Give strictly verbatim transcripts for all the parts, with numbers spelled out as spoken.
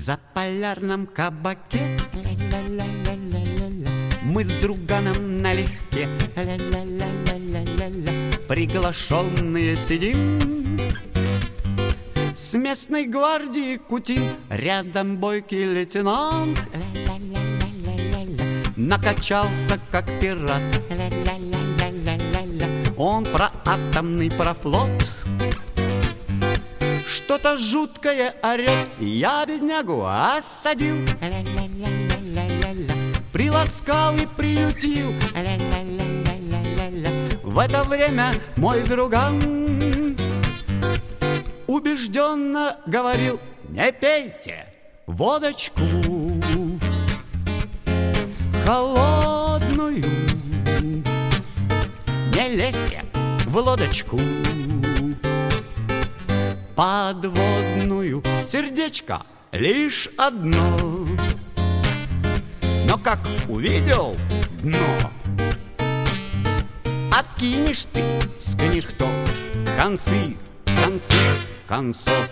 За полярном кабаке ля-ля-ля-ля-ля-ля-ля. Мы с друганом налегке ля-ля-ля-ля-ля-ля-ля. Приглашенные сидим, с местной гвардии кутим. Рядом бойкий лейтенант ля-ля-ля-ля-ля-ля. Накачался как пират ля-ля-ля-ля-ля-ля. Он про атомный, про флот что-то жуткое орет. Я беднягу осадил ля-ля-ля-ля-ля-ля. Приласкал и приютил ля-ля-ля-ля-ля-ля. В это время мой друган убежденно говорил: не пейте водочку холодную, не лезьте в лодочку подводную. Сердечко лишь одно, но как увидел дно, откинешь ты с книхтов концы, концы концов.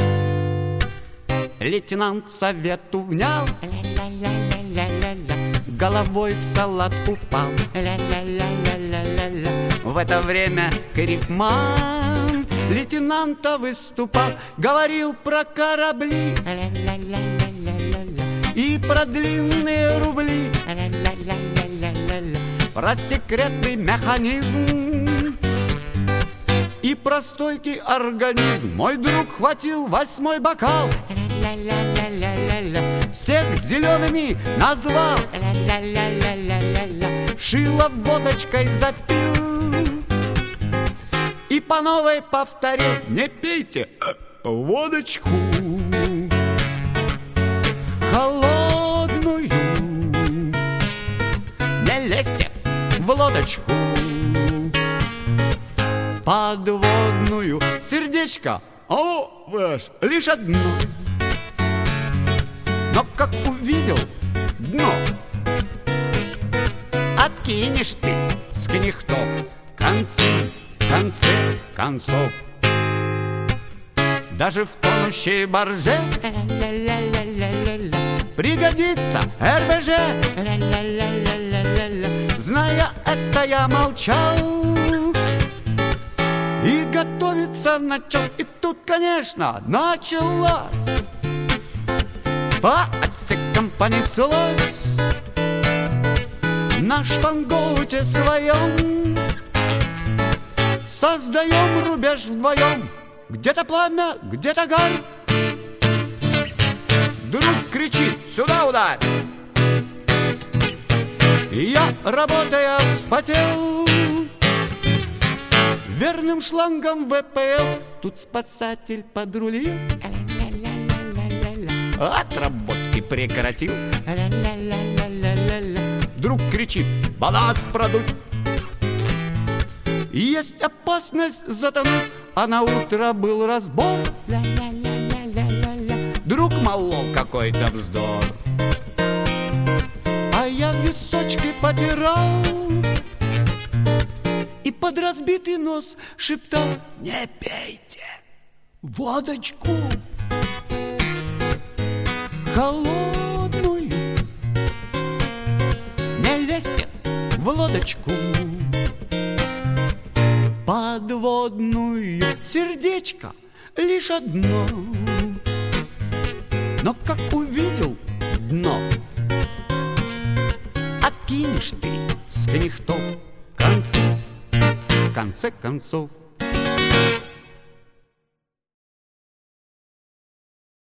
Лейтенант совету внял ля-ля-ля-ля-ля-ля. Головой в салат упал ля-ля-ля-ля-ля-ля. В это время Карифман лейтенанта выступал, говорил про корабли ля-ля-ля-ля-ля-ля. И про длинные рубли ля-ля-ля-ля-ля-ля. Про секретный механизм и про стойкий организм. Мой друг хватил восьмой бокал ля-ля-ля-ля-ля-ля. Всех зелеными назвал ля-ля-ля-ля-ля-ля. Шило водочкой запил и по новой повторил: не пейте водочку холодную, не лезьте в лодочку подводную. Сердечко, о, ваш, лишь одно, но как увидел дно, откинешь ты с книхтов концы, в конце концов. Даже в тонущей барже ля-ля-ля-ля-ля-ля пригодится эр бэ жэ ля-ля-ля-ля-ля-ля. Зная это, я молчал и готовиться начал. И тут, конечно, началось, по отсекам понеслось. На шпангоуте своем создаем рубеж вдвоем. Где-то пламя, где-то гарь. Друг кричит: сюда ударь! Я, работая, вспотел верным шлангом вэ пэ эл. Тут спасатель подрулил, отработки прекратил. Друг кричит: балласт продуть! Есть опасность затонуть. А на утро был разбор. Друг молол какой-то вздор, а я височки потирал и под разбитый нос шептал: не пейте водочку холодную, не лезьте в лодочку подводную. Сердечко лишь одно, но как увидел дно, откинешь ты с книхтов концы, в конце концов.